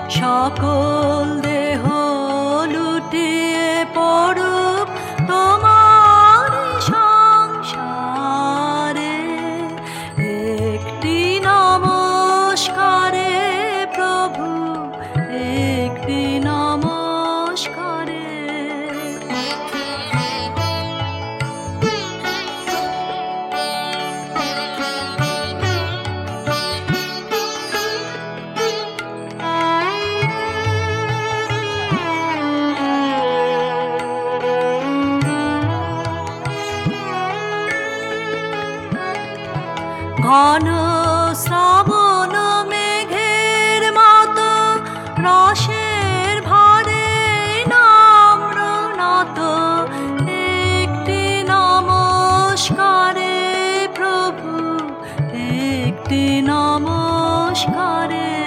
সকল দেহ লুটিয়ে পড়ুক তোমার সংসারে, একটি নমস্কারে প্রভু, একটি নমস্কারে। ঘন শ্রাবণ মেঘের মতো রসের ভারে নম্র নত, একটি নমস্কারে প্রভু, একটি নমস্কারে।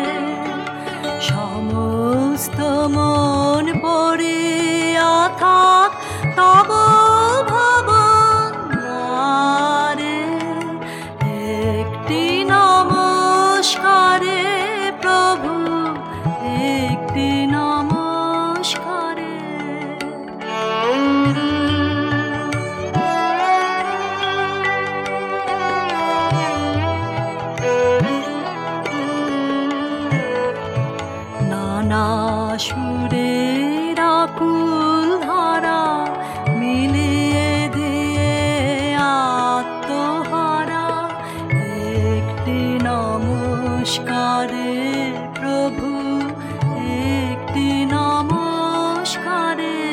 সমস্ত মন পড়িয়া থাক তব ভবনারে, একটি নমস্কারে প্রভু, একটি নমস্কারে। নানা সুরের আকুল ধারা মিলিয়ে দিয়ে আত্মহারা, একটি নমস্কারে প্রভু, একটি নমস্কারে।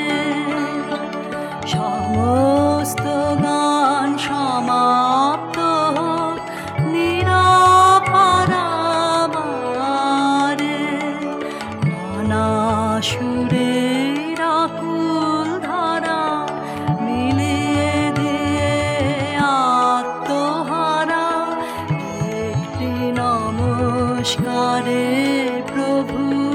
সমস্ত গান সমাপ্ত হোক নিরাপারাবারে, নানা সুরের আকুল ধারা মিলিয়ে দিয়ে আত্মহারা, একটি নমস্কারে প্রভু।